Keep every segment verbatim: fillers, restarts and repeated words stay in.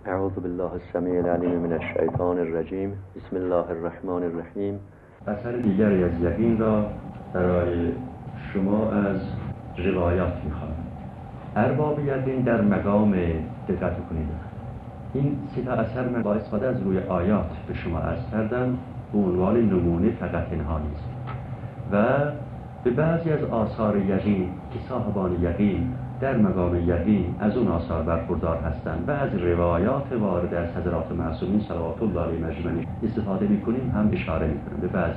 اعوذ بالله السمیع العلیم من الشیطان الرجیم. بسم الله الرحمن الرحیم. اثر دیگری از یقین را برای شما از روایات می‌خوانم. ارباب یقین در مقام، دقت کنید، این سه تا اثر من با استفاده از روی آیات به شما عرض کردم، به عنوان نمونه فقط اینها نیست و به بعضی از آثار یقین که صاحبان یقین در مقام یقین از اون آثار برخوردار هستند و از روایات وارد از حضرات معصومین صلوات الله علیهم اجمعین استفاده می‌کنیم هم اشاره می‌کنیم به بعضی.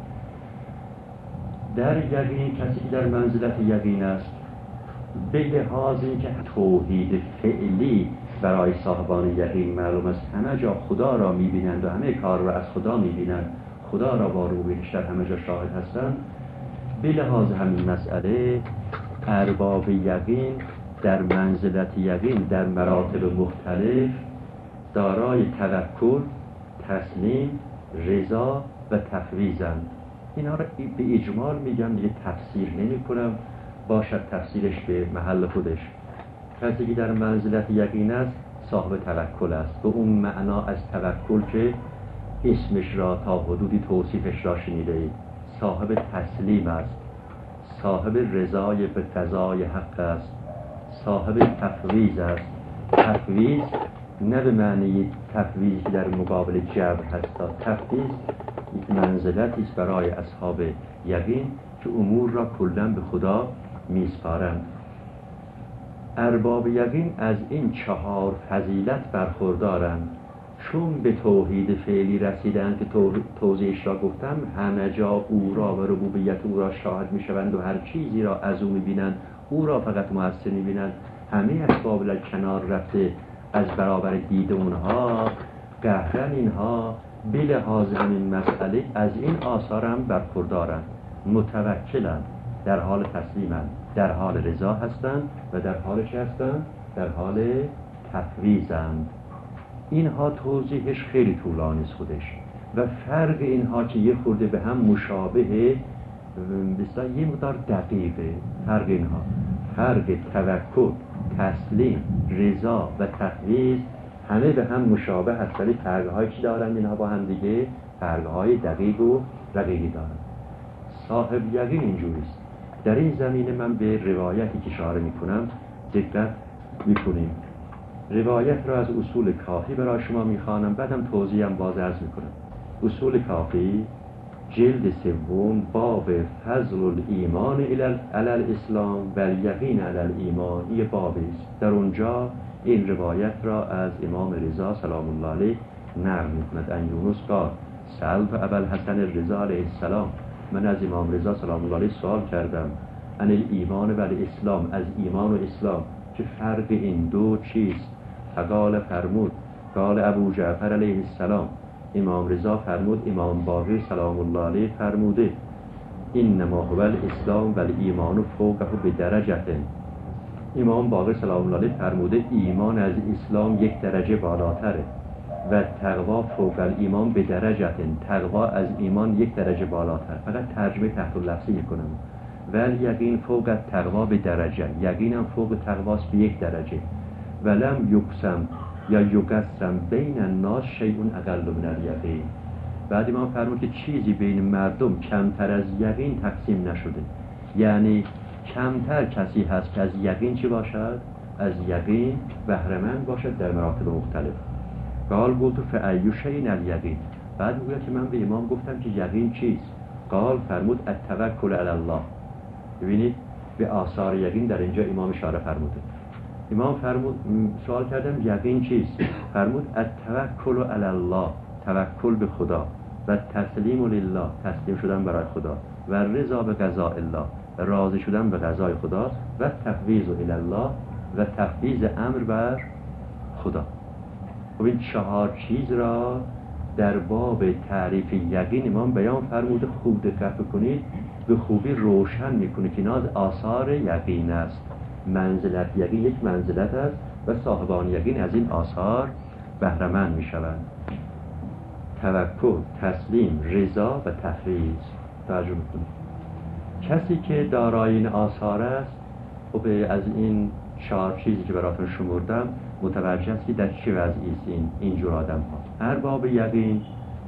در یقین کسی که در منزلت یقین است، به لحاظ اینکه توحید فعلی برای صاحبان یقین معلوم است، همه جا خدا را می‌بینند و همه کار را از خدا می‌بینند، خدا را با روبینش در همه جا شاهد هستند. به لحاظ همین مسئله ارباب یقین در منزلت یقین در مراتب مختلف دارای توکل، تسلیم، رضا و تفویضند. اینا را به اجمال میگم، دیگه تفسیر نمی کنم، باشد تفسیرش به محل خودش. کسی که در منزلت یقین است صاحب توکل است، به اون معنا از توکل که اسمش را تا حدودی توصیفش را شنیده اید. صاحب تسلیم است، صاحب رضای به قضای حق است، صاحب تفویض است. تفویض نه به معنی تفویضی که در مقابل جبر هست، تفویض یک منزلتی است برای اصحاب یقین که امور را کلاً به خدا میسپارند. ارباب یقین از این چهار فضیلت برخوردارند، چون به توحید فعلی رسیدند که توضیحش را گفتم، همه جا او را و ربوبیت او را شاهد میشوند و هر چیزی را از او میبینند، او را فقط مؤثر میبینند. همه اسباب کنار رفته از برابر دید اونها، قهرن اینها به لحاظ همین مسئله از این آثار هم برخوردارند، متوکلند، در حال تسلیمند، در حال رضا هستند و در حال چه هستند؟ در حال تفویضند. اینها توضیحش خیلی طولانی است خودش و فرق اینها که یه خورده به هم مشابهه، بسیار یه مقدار دقیقه. فرق اینها، فرق توکل، تسلیم، رضا و تفویض همه به هم مشابه هست، ولی فرق‌هایی که دارند اینها با هم دیگه فرق‌های دقیق و رقیقی دارند. صاحب یقین اینجوریست. در این زمینه من به روایتی که اشاره میکنم دقت میکنیم. روایت را از اصول کافی برای شما میخوانم، بعدم توضیحم باز عرض میکنم. اصول کافی جلد سوم، باب فضل الایمان علی الاسلام و الیقین علی الایمان، یه بابی است. در اونجا این روایت را از امام رضا سلام الله علیه نقل میکند. ان یونس قال سألت ابوالحسن الرضا علیه السلام، من از امام رضا سلام الله علیه سوال کردم، ان الایمان و الاسلام، از ایمان و اسلام چه فرق این دو چیست؟ فقال فرمود، قال ابو جعفر علیه السلام، امام رضا فرمود، امام باقر سلام الله علیه فرموده، انما هو الاسلام و الایمان فوقه بدرجه. امام باقر سلام الله علیه فرموده ایمان از اسلام یک درجه بالاتره و تقوا فوق الایمان بدرجه، تقوا از ایمان یک درجه بالاتر. فقط ترجمه تحت اللفظی میکنم. ول یقین فوق التقوا بدرجه، یقینم فوق تقواست به یک درجه. ولم یقسم یا یقسم بین الناس شیء اقل من الیقین. بعد امام فرمود که چیزی بین مردم کمتر از یقین تقسیم نشده، یعنی کمتر کسی هست که از یقین چی باشد؟ از یقین بهره مند باشد در مراتب مختلف. قال قلت فأی شیء الیقین. بعد میگه که من به امام گفتم که یقین چیست؟ قال فرمود التوکل علی الله. ببینید به آثار یقین در اینجا امام اشاره فرموده. امام فرمود، سوال کردم یقین چیست؟ فرمود التوکل علی الله، توکل به خدا، و تسلیم لله، تسلیم شدن برای خدا، و رضا به قضاء الله، راضی شدن به قضای خدا، و تفویض الی الله، و تفویض امر بر خدا. خب این چهار چیز را در باب تعریف یقین امام بیان فرموده. خوب دقت کنید، به خوبی روشن میکنه که اینا از آثار یقین است. منزلت یقین یک منزلت است و صاحبان یقین از این آثار بهره مند میشوند. توکل، تسلیم، رضا و تفویض. توجه کنید، کسی که دارای این آثار است، خب از این چهار چیزی که براتون شمردم متوجه است که در چه وضعی است این اینجور آدم ها. ارباب یقین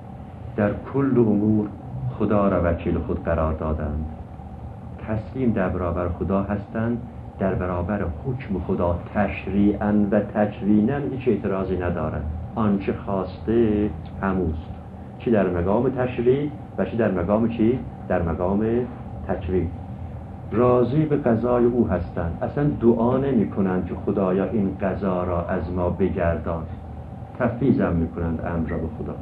در کل امور خدا را وکیل خود قرار دادند، تسلیم در برابر خدا هستند، در برابر حکم خدا تشریعاً و تکویناً هیچ اعتراضی ندارند. آنچه خواسته هموست، چی در مقام تشریع و چی در مقام چی؟ در مقام تکوین. راضی به قضای او هستند، اصلا دعا نمی کنند که خدایا این قضا را از ما بگردان، تفویض هم می کنند امر را به خدا.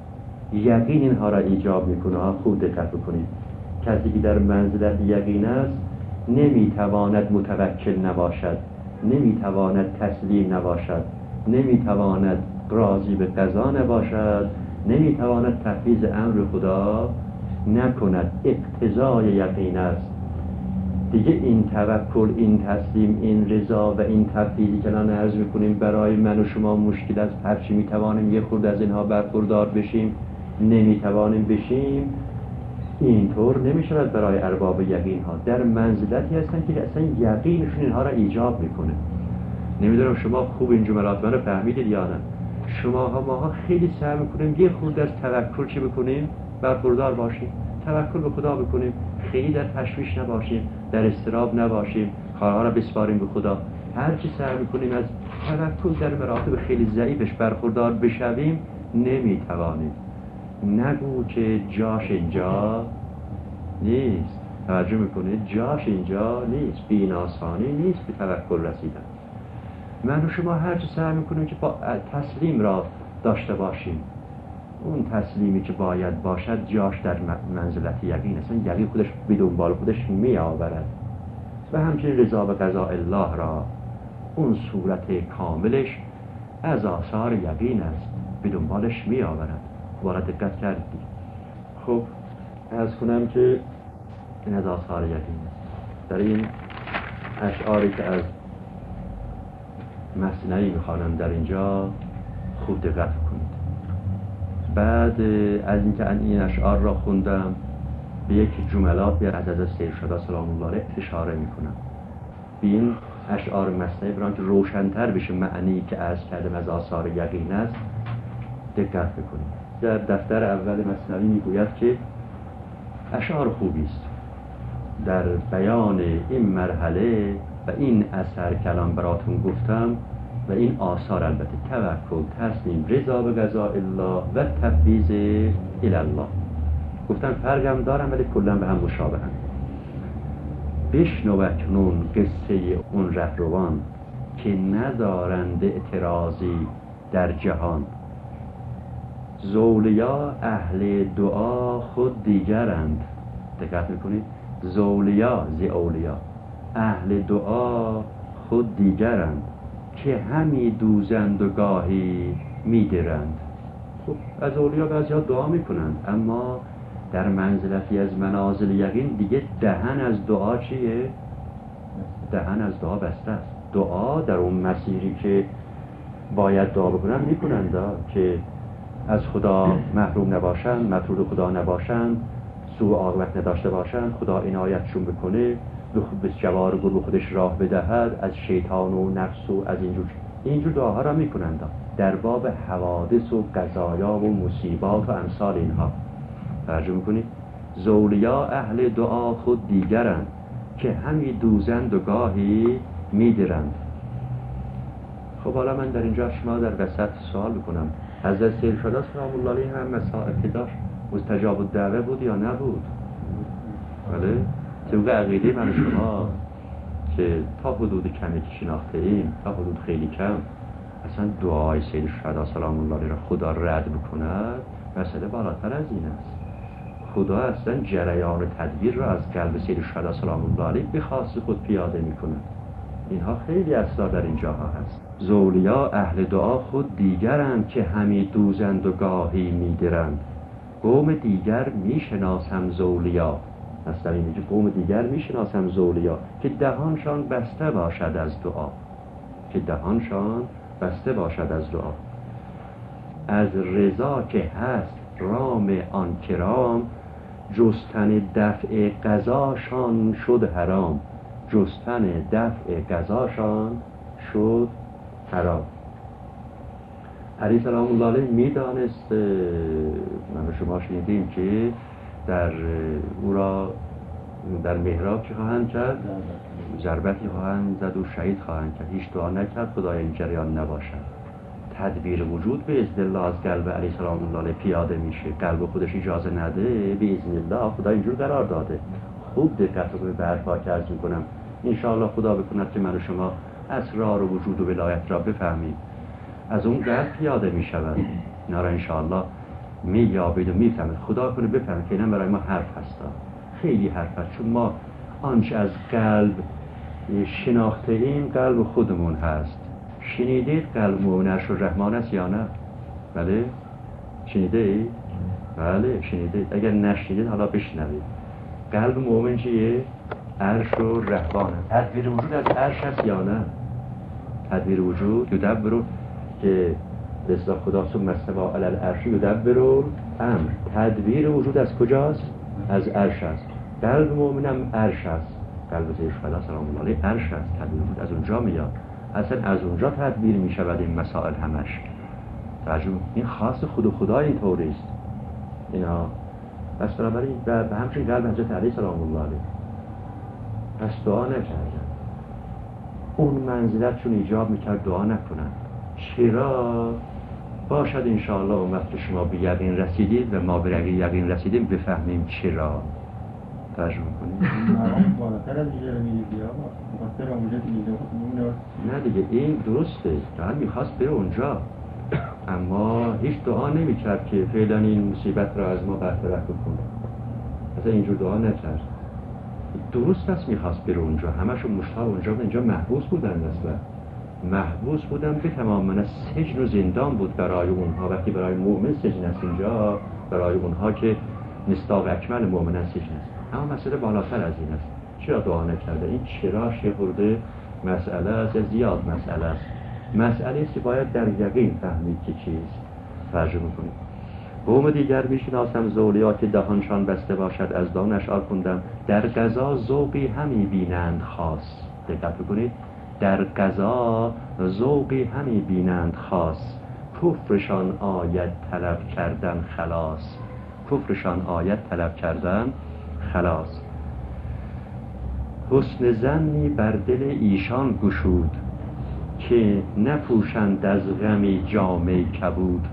یقین اینها را ایجاب می کنه. خوب دقت بکنید، کسی که در منزلت یقین است نمیتواند متوکل نباشد، نمیتواند تسلیم نباشد، نمیتواند راضی به قضا نباشد، نمیتواند تفویض امر خدا نکند. اقتضای یقین است دیگه. این توکل، این تسلیم، این رضا و این تفویضی که الان عرض میکنیم برای من و شما مشکل است. هرچی میتوانیم یه خورده از اینها برخوردار بشیم، نمیتوانیم بشیم. اینطور نمیشود برای ارباب یقین ها. در منزلتی هستن که اصلا یقینشون اینها را ایجاب میکنه. نمیدونم شما خوب این جملات من رو فهمیدید یا نه. شما ها ما ها خیلی سعی میکنیم یه خورده از توکل چی بکنیم؟ برخوردار باشیم، توکل به خدا بکنیم، خیلی در تشویش نباشیم، در اضطراب نباشیم، کارها را بسپاریم به خدا. هرچی سعی میکنیم از توکل در مراتب خیلی ضعیفش برخوردار بشویم، نمیتوانیم. نگو که جاش اینجا نیست. توجه میکنید؟ جاش اینجا نیست، بیناسانی نیست به توکل رسیدن. من و شما هرچی سعی میکنیم که با تسلیم را داشته باشیم، اون تسلیمی که باید باشد جاش در منزلت یقین است. یقین خودش به دنبال خودش می آورد و همچنین رضا به قضاء الله را اون صورت کاملش از آثار یقین است، به دنبالش می آورد. بالا دقت کردید. خب عرض کنم که این از آثار یقین است. در این اشعاری که از مثنوی میخوانم در اینجا خوب دقت کنید. بعد از اینکه این اشعار را خوندم به یک جملات به از از سید شهدا سلام الله علیه اشاره میکنم. به این اشعار مثنوی برای که روشن‌تر بشه معنی که عرض کردم از آثار یقین است دقت بکنید. در دفتر اول مثنوی میگوید که اشعار خوبی است در بیان این مرحله و این اثر کلام براتون گفتم و این آثار، البته توکل، تسلیم، رضا به قضاء الله و تفویض الی الله. گفتم فرقم دارم ولی کلا به هم مشابهن. بشنو اکنون قصه اون رهروان که ندارند اعتراضی در جهان. زولیا اهل دعا خود دیگرند. دقت میکنید؟ زولیا زی اولیا، اهل دعا خود دیگرند که همی دوزند و گاهی میدرند. خب از اولیا بعضی ها دعا میکنند، اما در منزلتی از منازل یقین دیگه دهن از دعا چیه؟ دهن از دعا بسته است. دعا در اون مسیری که باید دعا بکنن میکنند که از خدا محروم نباشند، مطرود خدا نباشند، سوء عاقبت نداشته باشند، خدا عنایتشون بکنه، به جوار گل خودش راه بدهد، از شیطان و نفس و از اینجور اینجور دعاها را میکنند در باب حوادث و قضایا و مصیبات و امثال اینها. توجه میکنید؟ زولیا اهل دعا خود دیگرند که همی دوزند و گاهی میدرند. خب حالا من در اینجا شما در وسط سوال میکنم، حضرت سید شهدا سلام الله علیه هم مسائل که داشت مستجاب الدعوه بود یا نبود؟ بله؟ طبق عقیده من شما که تا حدود کمی که شناخته ایم، تا حدود خیلی کم، اصلا دعای سید شهدا سلام الله علیه را خدا رد بکند مسئله بالاتر از این است. خدا اصلا جریان تدبیر را از قلب سید شهدا سلام الله علیه به خاص خود پیاده میکند. اینها خیلی اصلا در این جاها هست. زولیا اهل دعا خود دیگرند که همی دوزند و گاهی میدرند. قوم دیگر میشناسم زولیا، مثلا اینجا قوم دیگر میشناسم زولیا که دهانشان بسته باشد از دعا، که دهانشان بسته باشد از دعا. از رضا که هست رام آن کرام، جستن دفع قضاشان شد حرام. جستن دفع قضاشان شد حرام. علی سلام الله علیه میدانست، من و شما شنیدیم که در او را در محراب چه خواهند کرد؟ ضربتی خواهند زد و شهید خواهند کرد. هیچ دعا نکرد خدای این جریان نباشد. تدبیر وجود به اذن الله از قلب علی سلام الله علیه پیاده میشه. قلب خودش اجازه نده، به اذن الله خدا اینجور قرار داده. خوب دقت کنید به حرفا که عرض میکنم. ان شاء الله خدا بکند که من و شما اسرار و وجود و ولایت را بفهمیم. از اون قلب پیاده میشود. اینا را ان شاء الله مییابید و میفهمید. خدا کنه بفهمید که اینا برای ما حرف هستا. خیلی حرف هست، چون ما آنچه از قلب شناخته ایم قلب خودمون هست. شنیدید قلب مومن عرش الرحمن است یا نه؟ بله؟ شنیده اید؟ بله شنیدید. اگر نشنیدید حالا بشنوید. قلب مومن چیه؟ عرش الرحمن. تدبیر وجود از عرش است یا نه؟ تدبیر وجود یدبر که به اصطلاح خدا ثم استوى علی العرش یدبر امر. تدبیر وجود از کجاست؟ از عرش است. قلب مومنم عرش است. قلب سید الشهدا سلام الله علیه عرش است. تدبیر وجود از اونجا میاد. اصلا از اونجا تدبیر میشود این مسائل همش. توجه، این خاص خود و خدا اینطوری است. اینا پس بنابراین به همچنین قلب حضرت علی سلام الله علیه پس دعا نکردن. اون منزلت چون ایجاب میکرد دعا نکنن. چرا؟ باشد انشاءالله اون وقت که شما به یقین رسیدید و ما به یقین رسیدیم بفهمیم چرا. ترجمه کنید. بالاتر از اینجا میگه بیا خاطر اونجا دیگه. نه دیگه این درسته. دعا میخواست بره اونجا. اما هیچ دعا نمیکرد که فعلا این مصیبت را از ما برطرف بکنه. اصلا اینجور دعا نکرد. درست است میخواست بره اونجا. همشون مشتاق اونجا بودن. اینجا محبوس بودن اصلا. محبوس بودن به تمام من سجن و زندان بود برای اونها. وقتی برای مؤمن سجن است اینجا، برای اونها که مصداق اکمل مؤمن سجن است. اما مسئله بالاتر از این است. چرا دعا نکرده؟ این چراش یه خورده مسئله است، زیاد مسئله است. مسئله است که باید در یقین فهمید که چیست. ترجمه کنید. قوم دیگر میشناسم زولیا که دهانشان بسته باشد. از دان اشعار خوندم. در قضا ذوقی همی بینند خاص. دقت کنید. در قضا ذوقی همی بینند خاص. کفرشان آید طلب کردن خلاص. کفرشان آید طلب کردن خلاص. حسن ظنی بر دل ایشان گشود که نپوشند از غمی جامه کبود.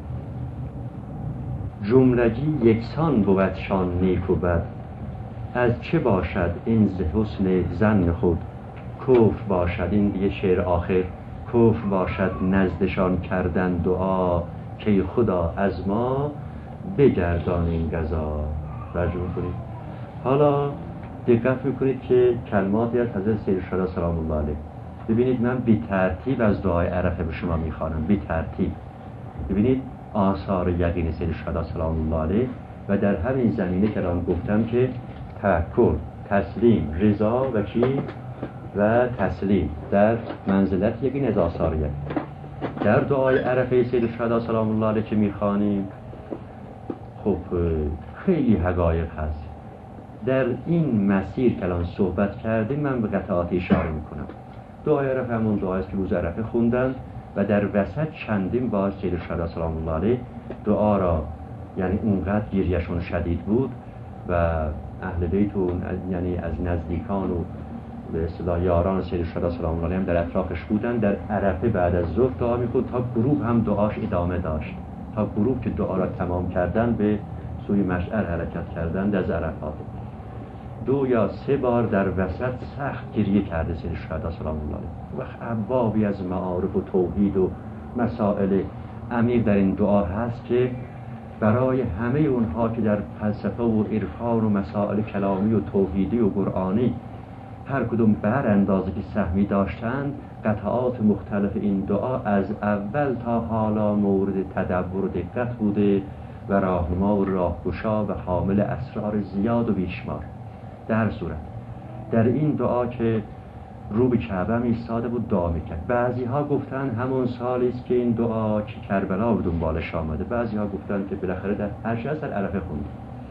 جملگی یکسان بودشان نیک و بد. از چه باشد این ز حسن ظن خود؟ کفر باشد. این دیگه شعر آخر. کفر باشد نزدشان کردن دعا که خدا از ما بگردان این قضا. توجه کنید. حالا دقت میکنید که کلماتی از حضرت سید الشهدا سلام الله علیه. ببینید من بی ترتیب از دعای عرفه به شما میخوانم. بی ترتیب. ببینید آثار یقین سید الشهدا سلام الله علیه و در همین زمینه که الان گفتم که تفکر، تسلیم، رضا و چی؟ و تسلیم در منزلت یقین از آثار یقین. در دعای عرفه سید الشهدا سلام الله علیه که میخوانیم خب خیلی حقایق هست. در این مسیر که الان صحبت کردیم من به قطعات اشاره میکنم. دعای عرفه همون دعایی است که روز عرفه خوندن و در وسط چندین بار سید الشهدا سلام الله علیه دعا را، یعنی اونقدر گریه‌شون شدید بود و اهل بیت و یعنی از نزدیکان و به اصطلاح یاران سید الشهدا سلام الله علیه هم در اطرافش بودن. در عرفه بعد از ظهر دعا میخوند تا غروب هم دعاش ادامه داشت. تا غروب که دعا را تمام کردن به سوی مشعر حرکت کردن از عرفات. دو یا سه بار در وسط سخت گریه کرده سید الشهدا سلام الله علیه. و ابوابی از معارف و توحید و مسائل عمیق در این دعا هست که برای همه اونها که در فلسفه و عرفان و مسائل کلامی و توحیدی و قرآنی هر کدوم بر اندازه که سهمی داشتند، قطعات مختلف این دعا از اول تا حالا مورد تدبر و دقت بوده و راهنما و راهگشا و حامل اسرار زیاد و بیشمار. در صورت در این دعا که رو به کعبه هم ایستاده بود دعا میکرد. بعضی ها گفتن همون سالی است که این دعا که کربلا به دنبالش آمده. بعضی ها گفتن که بالاخره در عرشه در عرفه خوند.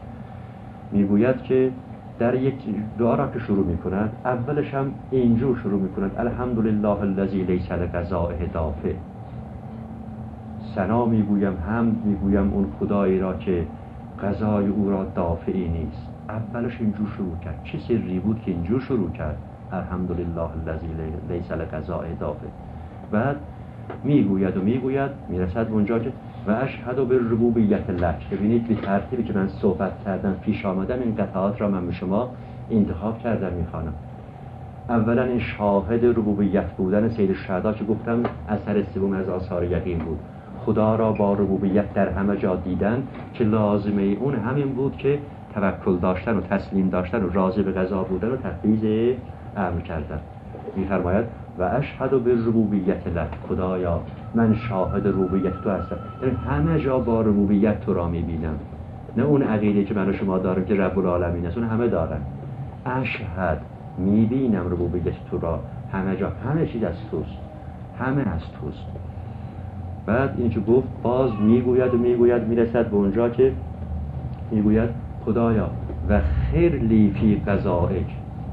میگوید که در یک دعا را که شروع میکند اولش هم اینجور شروع میکند: الحمدلله الذی لیس لقضائه دافع. ثنا میگویم، حمد میگویم اون خدایی را که قضای او را دافعی نیست. اولش اینجور شروع کرد. چه سری بود که اینجور شروع کرد؟ الحمدلله الذی لیس لقضاء دافع. بعد میگوید و میگوید میرسد به اونجا که و اشهد بالربوبیت لک. ببینید به ترتیبی که من صحبت کردم پیش آمدم، این قطعات را من به شما انتخاب کردم میخوانم. اولا این شاهد ربوبیت بودن سید الشهدا که گفتم اثر سوم از آثار یقین بود. خدا را با ربوبیت در همه جا دیدن که لازمه اون همین بود که توکل داشتن و تسلیم داشتن و راضی به قضا بودن و تفویض امر کردن. می‌فرماید و اشهد بالربوبیت لک، خدایا من شاهد ربوبیت تو هستم. یعنی همه جا با ربوبیت تو را می‌بینم، نه اون عقیده که من و شما داریم که رب العالمین است، اون همه دارن. اشهد می‌بینم ربوبیت تو را همه جا، همه چیز از توست، همه از توست. بعد این که گفت باز میگوید و میگوید میرسد به اونجا که میگوید خدایا و خیر لی فی قضائک،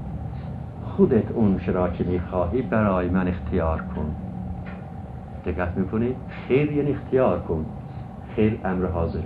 خودت اون چرا که میخواهی برای من اختیار کن. دقت میکنید؟ خیر یعنی اختیار کن. خیر امر حاضر.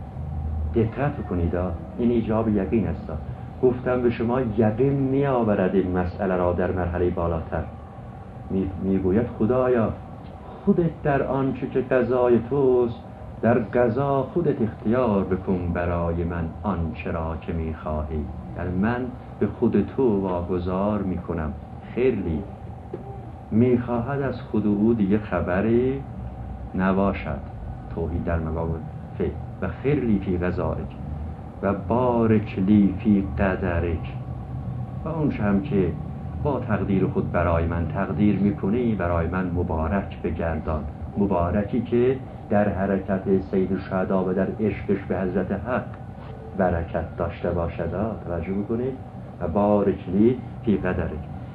دقت کنید، این ایجاب یقین است. گفتم به شما یقین میآورد این مسئله را در مرحله بالاتر. میگوید خدایا خودت در آنچه که قضای توست، در قضا خودت اختیار بکن برای من آنچه را که میخواهی. یعنی من به خود تو واگذار میکنم. خیلی میخواهد از خود او دیگه خبری نباشد. توحید در مقام فعل. و خیلی فی قضائک و بارک لی فی قدرک، و اون هم که با تقدیر خود برای من تقدیر میکنی برای من مبارک بگردان. مبارکی که در حرکت سید الشهدا و در عشقش به حضرت حق برکت داشته باشد. توجه میکنید؟ و بارک لی فی قدرک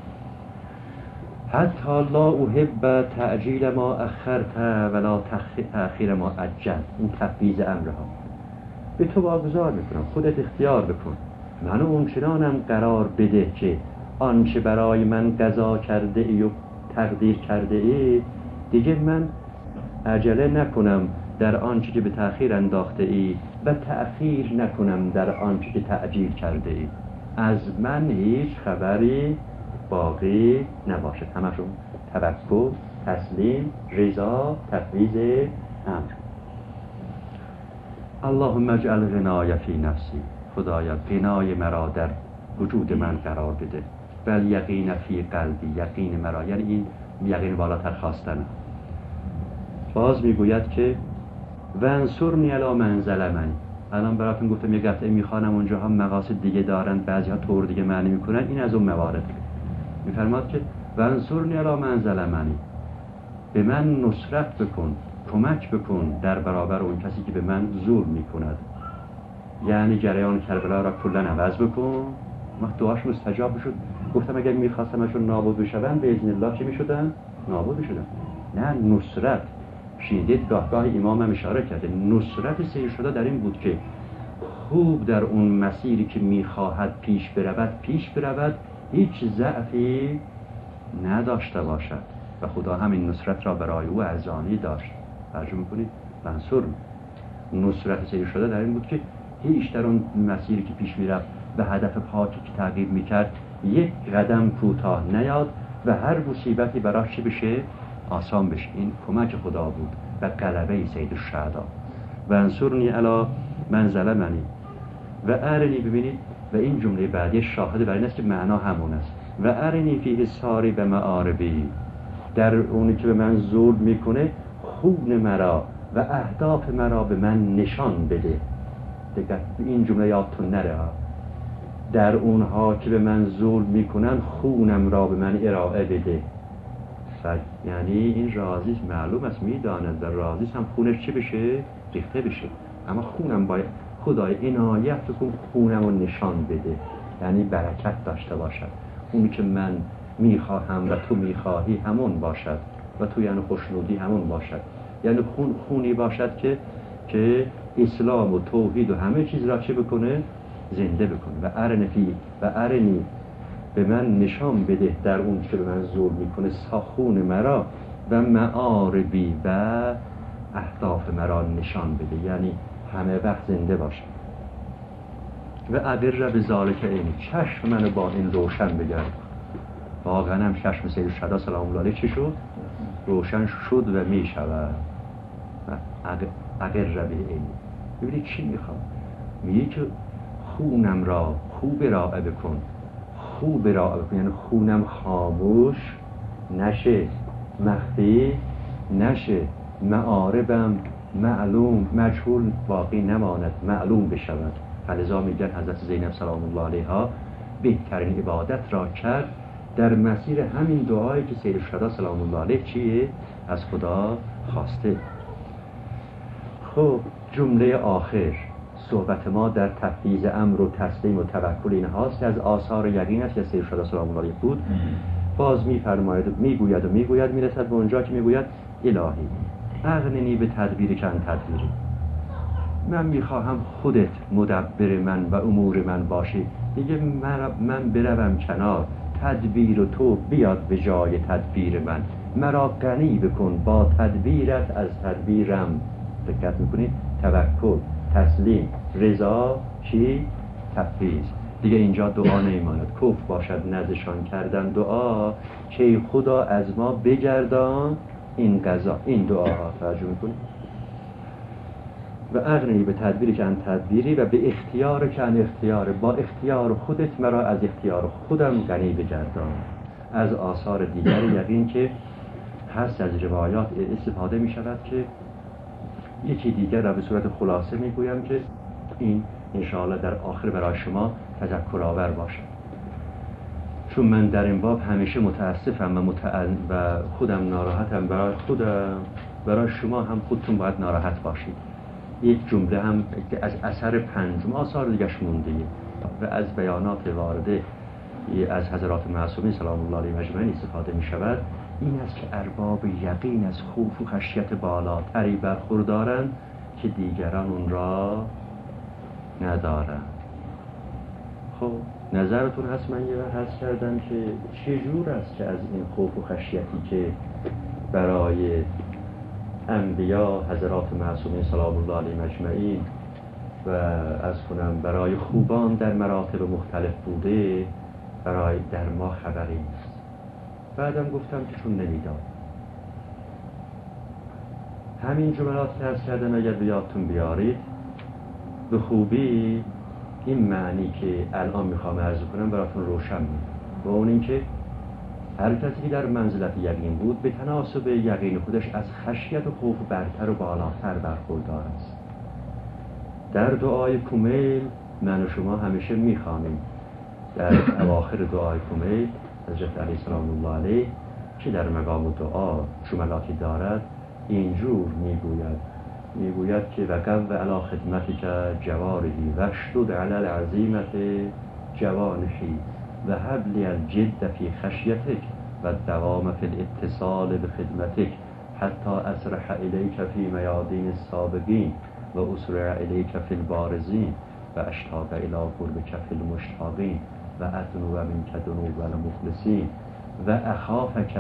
حتی لا احب تعجیل ما اخرت ولا تأخیر ما عجل. این تفویض امرها به تو واگذار میکنم، خودت اختیار بکن. منو اونچنانم قرار بده که آنچه برای من قضا کرده ای و تقدیر کرده ای دیگه من عجله نکنم در آنچه که به تأخیر انداخته ای و تأخیر نکنم در آنچه که تعجیل کرده ای. از من هیچ خبری باقی نباشد. همشون توکل، تسلیم، رضا، تفویض امر. اللهم اجعل غنای فی نفسی، خدایا غنای مرا در وجود من قرار بده. بل یقین فی قلبی، یقین مرا، یعنی این یقین بالاتر خواستنه. باز میگوید که وانصرنی علی من ظلمنی. الان براتون گفتم یه قطعه میخوانم، اونجا هم مقاصد دیگه دارن، بعضی ها طور دیگه معنی میکنن. این از اون موارد میفرماد که وانصرنی علی من ظلمنی، به من نصرت بکن، کمک بکن در برابر اون کسی که به من ظلم میکند. یعنی جریان کربلا را کلا عوض بکن. ما دعاش مستجاب شد. گفتم اگر میخواستمشون نابود بشن به اذن الله چی میشدن؟ نابود میشدن. نه، نصرت. شنیدید گاه گاه امام هم اشاره کرده نصرت سیر شده در این بود که خوب در اون مسیری که میخواهد پیش برود پیش برود، هیچ ضعفی نداشته باشد. و خدا همین نصرت را برای او ارزانی داشت. ترجمه میکنید منصور. نصرت سیر شده در این بود که هیچ در اون مسیری که پیش میرفت به هدف پاکی که تعقیب میکرد یک قدم کوتاه نیاد و هر مصیبتی براش چه بشه؟ آسان بشه. این کمک خدا بود و غلبه سید الشهدا. و انصرنی علی من ظلمنی و ارنی. ببینید و این جمله بعدی شاهد بر این است که معنا همون است. و ارنی فیه ساری به معاربی، در اونی که به من ظلم میکنه خون مرا و اهداف مرا به من نشان بده. دقیقا این جمله یادتون نره. در اونها که به من ظلم میکنن خونم را به من ارائه بده. یعنی این رازیست، معلوم است، میداند در رازیست هم خونش چه بشه؟ ریخته بشه. اما خونم باید خدای عنایت کن خونم رو نشان بده، یعنی برکت داشته باشد. اونی که من میخواهم و تو میخواهی همون باشد و تو یعنی خوشنودی همون باشد. یعنی خون خونی باشد که که اسلام و توحید و همه چیز را چه بکنه؟ زنده بکنه. و ارنی فی و ارنی به من نشان بده در اون که به من ظلم میکنه ساخون مرا و معاربی و اهداف مرا نشان بده، یعنی همه وقت زنده باشم. و ابر به ذالک عینی، چشم منو با این روشن بگرد. واقعا هم چشم سید الشهدا سلام الله علیه چی شد؟ روشن شد و می شود. ابر به عینی. ببینید چی میخوام؟ میگه که خونم را خوب ارائه بکن، خوب ارائه بکن، یعنی خونم خاموش نشه، مخفی نشه، معاربم معلوم مجهول باقی نماند، معلوم بشود. فلذا میگن حضرت زینب سلام الله علیها بهترین عبادت را کرد در مسیر همین دعایی که سید الشهدا سلام الله علیه چیه؟ از خدا خواسته. خب جمله آخر صحبت ما در تفویض امر و تسلیم و توکل این هاست که از آثار یقین است که سید الشهدا سلام الله علیه بود. باز میفرماید میگوید و میگوید میرسد به اونجا که میگوید الهی اغننی به تدبیر کن تدبیری، من میخواهم خودت مدبر من و امور من باشی. دیگه من, من بروم کنار، تدبیر و تو بیاد به جای تدبیر من، مرا غنی بکن با تدبیرت از تدبیرم. دقت میکنید؟ توکل، تسلیم، رضا، چی؟ تفویض. دیگه اینجا دعا نمیماند، کفر باشد نزدشان کردن دعا که خدا از ما بگردان این قضا. این دعا ها توجه میکنید؟ و اغنی به تدبیری که ان تدبیری و به اختیار که ان اختیار، با اختیار خودت مرا از اختیار خودم غنی بگردان. از آثار دیگر یقین که هست از روایات استفاده می شود که یکی دیگر را به صورت خلاصه می گویم که این انشاءالله در آخر برای شما تذکر آور باشد، چون من در این باب همیشه متاسفم و, متعن و خودم ناراحتم، برای خودم برای شما هم خودتون باید ناراحت باشید. یک جمله هم از اثر پنجم آثار دیگرش مونده و از بیانات وارده از حضرات معصومین سلام الله علیهم اجمعین استفاده می شود، این است که ارباب یقین از خوف و خشیت بالاتری برخوردارند که دیگران اون را ندارند. خب نظرتون هست؟ من یه بار حس کردم که چجور است که از این خوف و خشیتی که برای انبیا حضرات معصومین سلام الله علیهم اجمعین و از کنم برای خوبان در مراتب مختلف بوده، برای در ما خبری نیست. بعدم گفتم که چون نمیداد همین جملات که از کردن اگر بیادتون بیارید به خوبی این معنی که الان میخوام عرض کنم براتون روشن میشه، و اون این که هر کسی که در منزلت یقین بود به تناسب یقین خودش از خشیت و خوف برتر و بالاتر برخوردار است. در دعای کمیل من و شما همیشه میخوانیم در اواخر دعای کمیل حضرت علی سلام الله علیه که در مقام دعا جملاتی دارد اینجور میگوید میگوید که و قو علی خدمتک جوارحی و اشدد علی العزیمت جوانحی و حبلی الجد فی خشیتک و دوام فی الاتصال بخدمتک حتی اسرح الیک فی میادین السابقین و اسرع الیک فی البارزین و اشتاق الی قربک فی المشتاقین و ادنو منک دنوب المخلصین و اخافک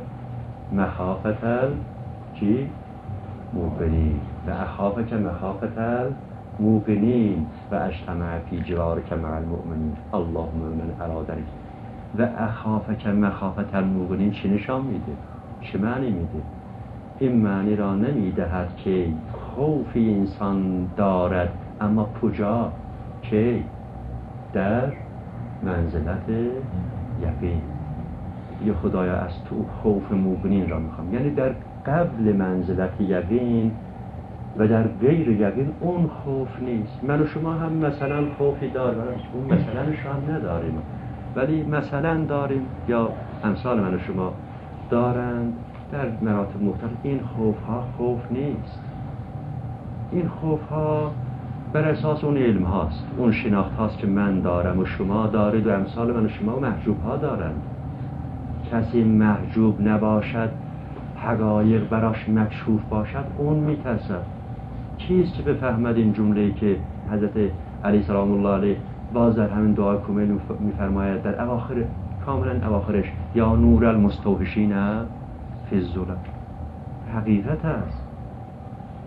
مخافت چی؟ موقنین و اخافک مخافت الموقنین و اجتمع فی جوارک مع المؤمنین اللهم من ارادنی. و اخافک مخافت الموقنین چی نشان میده؟ چه معنی میده؟ این معنی را نمیدهد که خوفی انسان دارد، اما کجا؟ که در منزلت یقین. یا خدایا از تو خوف موقنین را میخوام، یعنی در قبل منزلت یقین و در غیر یقین اون خوف نیست. من و شما هم مثلا خوفی داریم، اون مثلا شما نداریم، ولی مثلا داریم یا امثال من و شما دارند در مراتب مختلف. این خوف ها خوف نیست، این خوف ها بر اساس اون علم هاست، اون شناخت هاست که من دارم و شما دارید و امثال من و شما محجوب ها دارند. کسی محجوب نباشد، حقایق براش مکشوف باشد، اون میترسد. کیست که بفهمد این جمله که حضرت علی سلام الله علیه باز در همین دعای کمیل میفرماید در اواخر، کاملا اواخرش، یا نور المستوحشین فی الظلم. حقیقت است،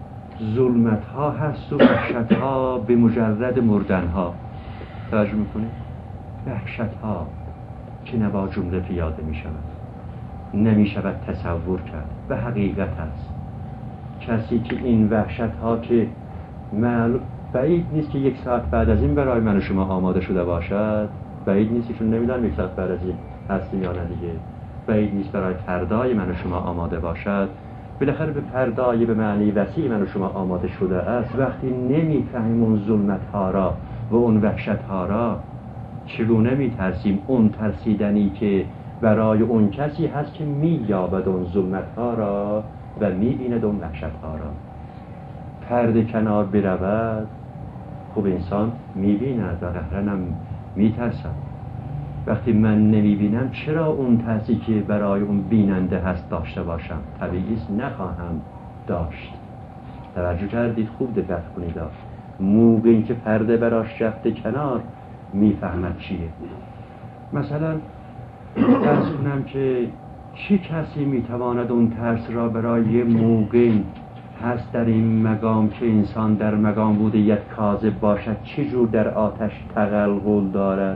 ظلمت ها هست و وحشت ها به مجرد مردن ها. توجه میکنید؟ وحشت ها که نبا جمله پیاده می شود، نمی شود تصور کرد و حقیقت هست. کسی که این وحشت ها که معلوم بعید نیست که یک ساعت بعد از این برای من و شما آماده شده باشد، بعید نیست، چون نمیدونم یک ساعت بعد از این هست یا نه دیگه، بعید نیست برای فردای من و شما آماده باشد. بالاخره به فردای به معنی وسیع من و شما آماده شده است. وقتی نمیفهمیم اون ظلمت ها را و اون وحشت ها را، چگونه میترسیم اون ترسیدنی که برای اون کسی هست که مییابد اون ظلمت ها را و میبیند اون وحشت ها را. پرده کنار برود، خوب انسان میبیند و قهرنم میترسد. وقتی من نمیبینم چرا اون ترسی که برای اون بیننده هست داشته باشم؟ طبیعی است نخواهم داشت. توجه کردید؟ خوب دقت کنید. موقعی که پرده براش رفته کنار میفهمد چیه. مثلا فرض کنم که چه کسی میتواند اون ترس را برای موقع هست در این مقام که انسان در مقام بودیت کاذب باشد چه جور در آتش تغلغل دارد؟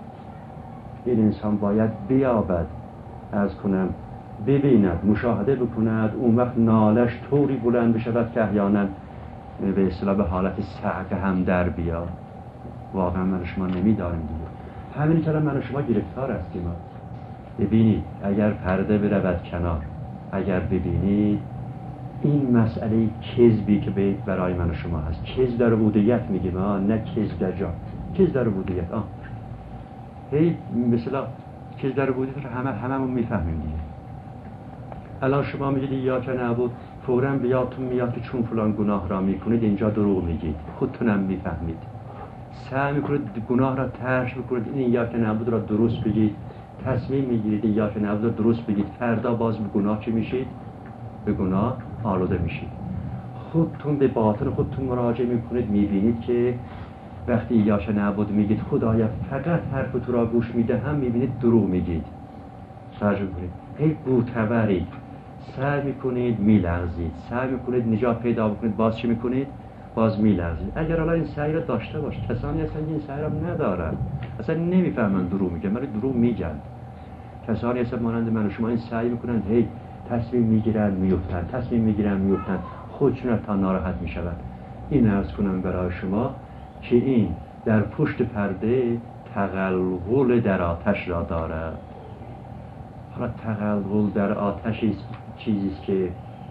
این انسان باید بیابد، از کنم ببیند، مشاهده بکند، اون وقت نالش طوری بلند بشود که احیانا به اصطلاح به حالت صعقه هم در بیاد. واقعا من و شما نمیداریم دیگه. همین که من و شما گرفتار هستیم. ببینید اگر پرده برود کنار، اگر ببینید این مسئله کذبی که به برای من و شما هست، کذب در عبودیت میگیم، نه کذب در جا، کذب در عبودیت. آه هی مثلا کذب در عبودیت رو همه هممون میفهمیم دیگه. الان شما میگید یا که نبود، فوراً بیاتون میاد که چون فلان گناه را میکنید اینجا دروغ میگید، خودتونم میفهمید، سعی میکنید گناه را ترک بکنید، این یا که نبود را درست بگید، تصمیم میگیرید یا که نبود را درست بگید، فردا باز به گناه چی میشید؟ به گناه آلوده میشید. خودتون به باطن خودتون مراجعه میکنید، میبینید که وقتی یاش نبود میگید خدایا فقط حرف تو را گوش میدهم، میبینید دروغ میگید. سعی میکنید هی بوتورید، سعی میکنید میلغزید، سعی میکنید نجات پیدا بکنید، باز چی میکنید؟ باز میلغزید. اگر حالا این سعی را داشته باش، کسانی هستن که این سعی را ندارن، اصلا نمیفهمن دروغ میگن، ولی دروغ میگن. کسانی هستن مانند من و شما این سعی میکنن، هی تصمیم میگیرن میفتن، تصمیم میگیرن میفتن، خودشون تا ناراحت میشود. این عرض کنم برای شما که این در پشت پرده تغلغل در آتش را دارد. حالا تغلغل در آتش چیزیست که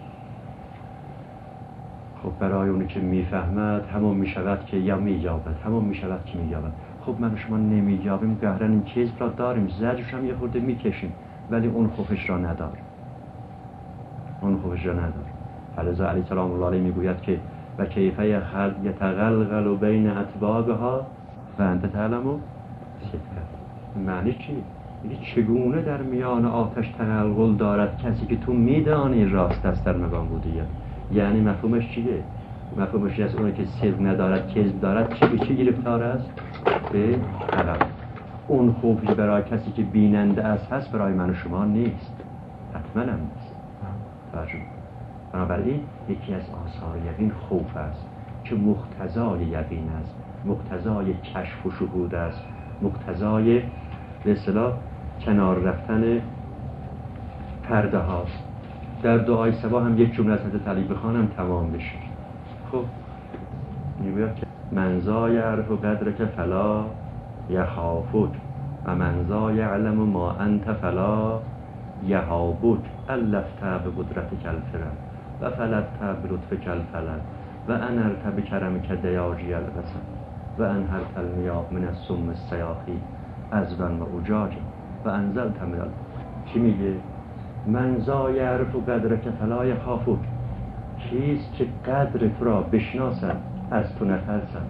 خب برای اونی که میفهمد همون میشود که یا میجابد، همون میشود که میجابد. خب من و شما نمیجابیم، گهرن این چیز را داریم، زجرش هم یه خورده میکشیم، ولی اون خوفش را نداریم، اون خوفش را نداریم. فلذا علی سلام الله علیه میگوید که و کیفه خلق یتغلغل بین اطباقها و انت تعلم صدقه. معنی چی؟ یعنی چگونه در میان آتش تغلغل دارد کسی که تو میدانی راست است در مقام بودیت. یعنی مفهومش چیه؟ مفهومش از اونه که صدق ندارد، کذب دارد، چی به چی گرفتار است؟ به طلب. اون خوفی برای کسی که بیننده است هست، برای من و شما نیست، حتما هم نیست. فرجون. بنابراین یکی از آثار یقین خوف است که مقتضای یقین است، مقتضای کشف و شهود است، مقتضای به اصطلاح کنار رفتن پرده هاست. در دعای صباح هم یک جمله از حضرت علی بخوانم تمام بشه. خب میگوید که من ذا یعرف قدرک فلا یخافک و من ذا یعلم ما انت فلا یهابک الفت بقدرتک الفرد و فلت بلطفک الفلد و انرت بکرمک دیاجی البسن و انهرت المیاه من السم السیاخی عذبا و اجاجا و انزلت من البسن. چی میگه؟ من ذا یعرف قدرک فلا یخافک، کیست که قدر تو را بشناسد از تو نترسد.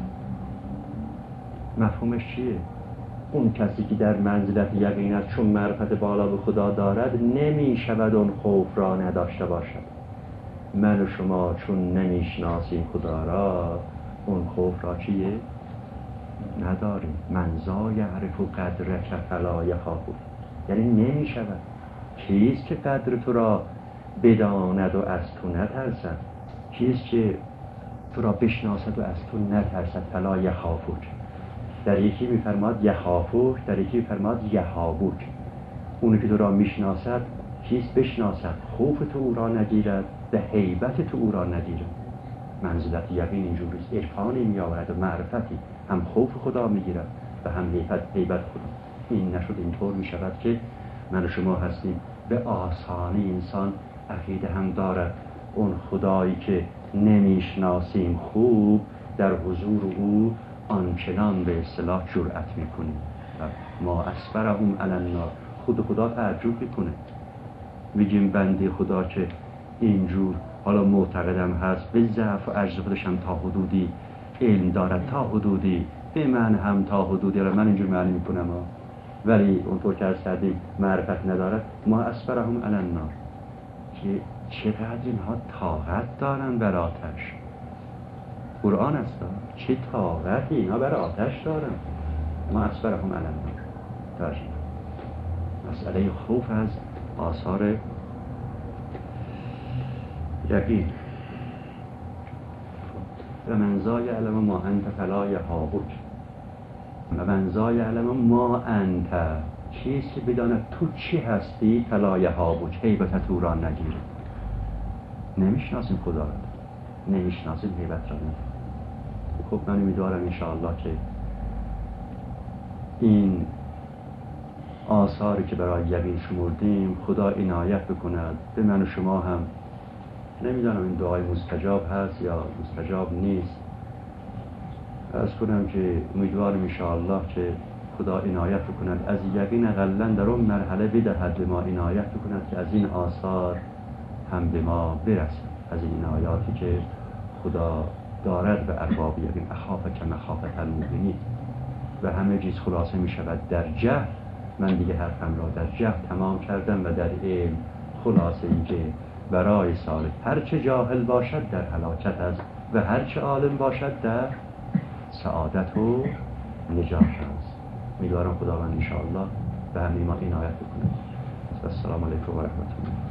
مفهومش چیه؟ اون کسی که در منزلت یقین است، چون معرفت بالا به خدا دارد، نمی شود اون خوف را نداشته باشد. من و شما چون نمیشناسیم خدا را، اون خوف را چیه؟ نداریم. من ذا یعرف قدرک فلا یخافک، یعنی نمی شود. کیست که قدر تو را بداند و از تو نترسد؟ کیست که تو را بشناسد و از تو نترسد. فلا یخافوک. در یکی میفرماد یخافوک، در یکی میفرماد یهابوک. اونی که تو را میشناسد چیز بشناسد، خوف تو او را نگیرد، به هیبت تو او را نگیرد. منزلت یقین اینجوریست، عرفانی میآورد و معرفتی، هم خوف خدا میگیرد و هم هیبت هیبت خدا. این نشد اینطور میشود که من و شما هستیم به آسانی انسان عقیده هم دارد اون خدایی که نمیشناسیم خوب در حضور او آنچنان به اصطلاح جرأت میکنیم. ما اسبرهم علی النار. خود خدا تعجب میکنه. میگیم بنده خدا که اینجور حالا معتقدم هست به ضعف و عجز خودش هم تا حدودی علم دارد، تا حدودی به من هم تا حدودی، من اینجور معنی میکنم ها. ولی اونطور که از کردیم معرفت ندارد. ما اسبرهم علی النار، که چقدر اینها طاقت دارن بر آتش. قرآن است چه طاقتی اینا بر آتش دارن. ما اسبرهم علی النار. ترجمه مسئله خوف از آثار یقین. و من ذا یعلم ما انت فلا یهابک. و من ذا یعلم ما انت، چیزی که بداند تو چی هستی، فلا یهابک، هیبت تو را نگیره. نمیشناسیم خدا را، نمیشناسیم هیبت را نگیره. خب من امیدوارم انشاءالله که این آثاری که برای یقین شمردیم خدا عنایت بکند به من و شما هم. نمیدانم این دعای مستجاب هست یا مستجاب نیست. عرض کنم که امیدوارم انشاءالله که خدا عنایت بکند از یقین اقلا در اون مرحله بدهد به ما، عنایت بکند که از این آثار هم به ما برسد، از این عنایاتی که خدا دارد به ارباب یقین. اخافه که مخافت المؤمنین. و همه چیز خلاصه می شود در جهل. من دیگه حرفم را در جهل تمام کردم و در علم خلاصه این که برای سالک هرچه جاهل باشد در هلاکت است و هرچه عالم باشد در سعادت و نجات است. می‌دارم خداوند انشاءالله به همه ما عنایت بکنه. السلام علیکم و رحمت الله.